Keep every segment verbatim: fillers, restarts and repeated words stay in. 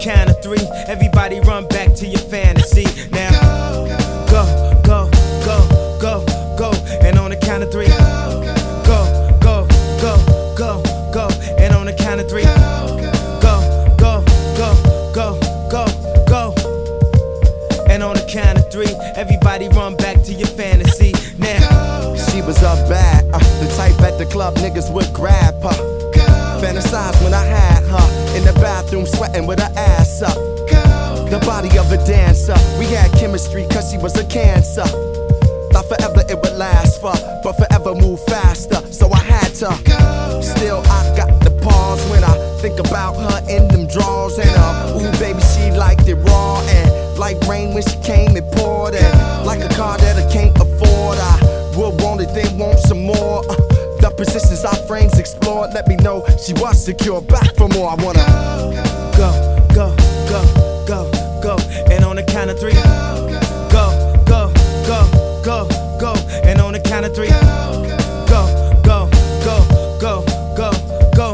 count of three, everybody run back to your fantasy. Now, go, go, go, go, go. And on the count of three, go, go, go, go, go. And on the count of three, go, go, go, go, go, go. And on the count of three, everybody run back to your fantasy. Now, she was up bad, uh, the type at the club niggas would grab her. Fantasize when I had her in the bathroom sweating with her ass up. The body of a dancer, we had chemistry cause she was a cancer. Thought forever it would last for, but forever move faster, so I had to. Still I got the pause when I think about her in them drawers. And uh, ooh baby she liked it raw, and like rain when she came and poured. And like a car that I can't afford, I would want it then want some more. uh, The positions our frames explored let me know she was secure. Back for more, I wanna go, go, go, go, go. And on the count of three, go, go, go, go, go. And on the count of three, go, go, go, go, go, go.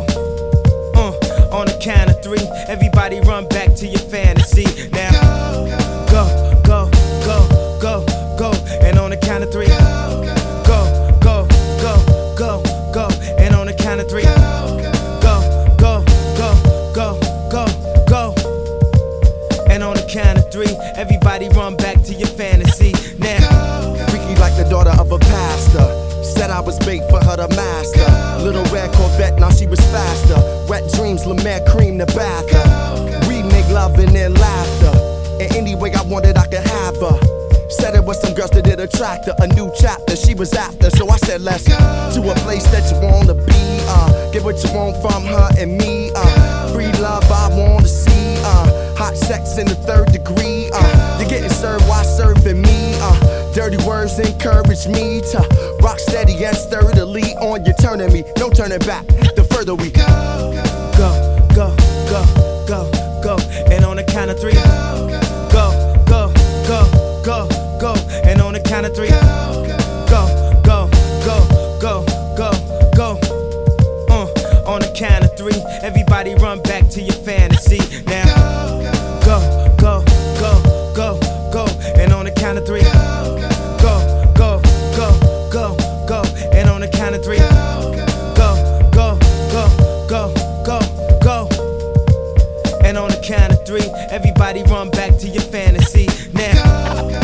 Uh, on the count of three, everybody run back to your fantasy. Now, go, go, go, go, go. And on the count of three, go, go, go, go, go. And on the count of three, go, go, go, go, go, go. And on the count of three, everybody run back to your fantasy. Now, freaky like the daughter of a pastor, said I was bait for her to master. Little red Corvette, now she was faster. Wet dreams, La Mer cream the bathtub. We make love and then laughter, and any way I wanted I could have her. Said it was some girls that did attract her. A new chapter she was after, so I said let's go to a place that you wanna be. Uh, get what you want from her and me. Uh, free love I wanna see. Uh, hot sex in the third degree. Uh, you're getting served while serving me. Uh, dirty words encourage me to rock steady and sturdily on you, turning me, no turning back. The further we go, go, go, go, go, go. And on the count of three, go, go, go, go, go. And on the count of three, go, go, go, go, go, go. Uh, on the count of three, everybody run back to your fantasy. Now, go, go, go, go, go. And on the count of three, go, go, go, go, go. And on the count of three, go, go, go, go, go, go. And on the count of three, everybody run back to your fantasy. Now.